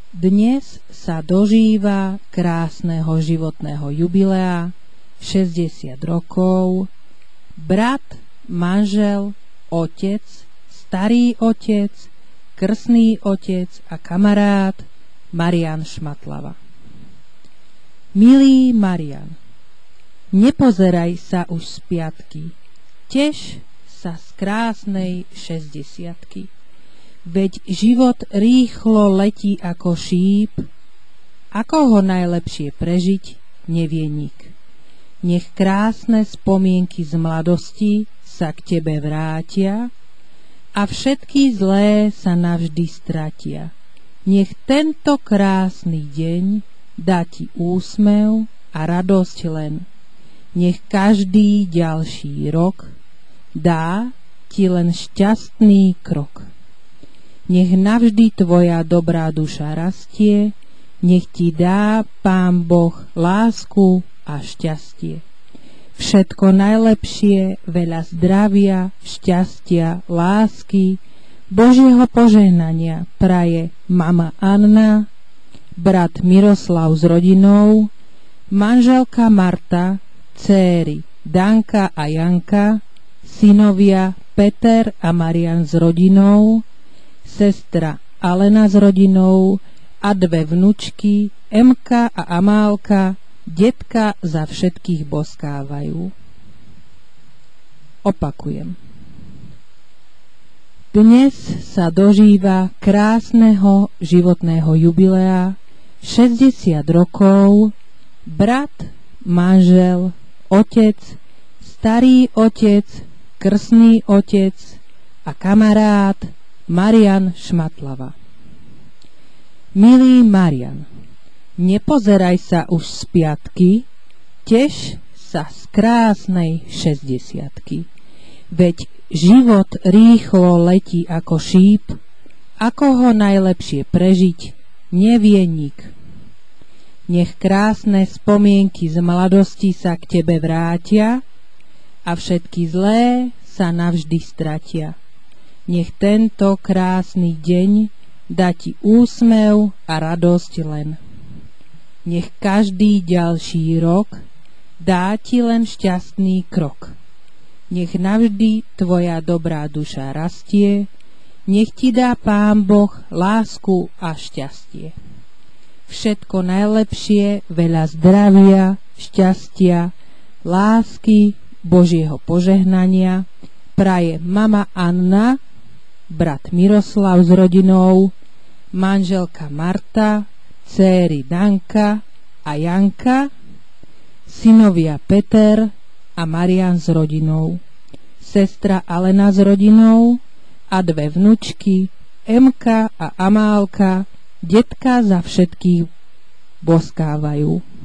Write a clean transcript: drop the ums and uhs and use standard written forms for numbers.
Dnes sa dožíva krásneho životného jubilea 60 rokov brat, manžel, otec, starý otec, krstný otec a kamarát Marian Šmatlava. Milý Marian, nepozeraj sa už z piatky, teš sa z krásnej 60-ky. Veď život rýchlo letí ako šíp, ako ho najlepšie prežiť, nevie nik. Nech krásne spomienky z mladosti sa k tebe vrátia a všetky zlé sa navždy stratia. Nech tento krásny deň dá ti úsmev a radosť len. Nech každý ďalší rok dá ti len šťastný krok. Nech navždy tvoja dobrá duša rastie, nech ti dá Pán Boh lásku a šťastie. Všetko najlepšie, veľa zdravia, šťastia, lásky, Božieho požehnania praje mama Anna, brat Miroslav s rodinou, manželka Marta, céry Danka a Janka, synovia Peter a Marian s rodinou, sestra Alena s rodinou a dve vnučky Emka a Amálka, detka za všetkých boskávajú. Opakujem. Dnes sa dožíva krásneho životného jubilea 60 rokov brat, manžel, otec, starý otec, krstný otec a kamarát Marian Šmatlava. Milý Marian, nepozeraj sa už z piatky, teš sa z krásnej 60-ky. Veď život rýchlo letí ako šíp, ako ho najlepšie prežiť, nevie nik. Nech krásne spomienky z mladosti sa k tebe vrátia a všetky zlé sa navždy stratia. Nech tento krásny deň dá ti úsmev a radosť len. Nech každý ďalší rok dá ti len šťastný krok. Nech navždy tvoja dobrá duša rastie, nech ti dá Pán Boh lásku a šťastie. Všetko najlepšie, veľa zdravia, šťastia, lásky, Božieho požehnania praje mama Anna, brat Miroslav s rodinou, manželka Marta, céry Danka a Janka, synovia Peter a Marian s rodinou, sestra Alena s rodinou a dve vnučky Emka a Amálka, detka za všetkých boskávajú.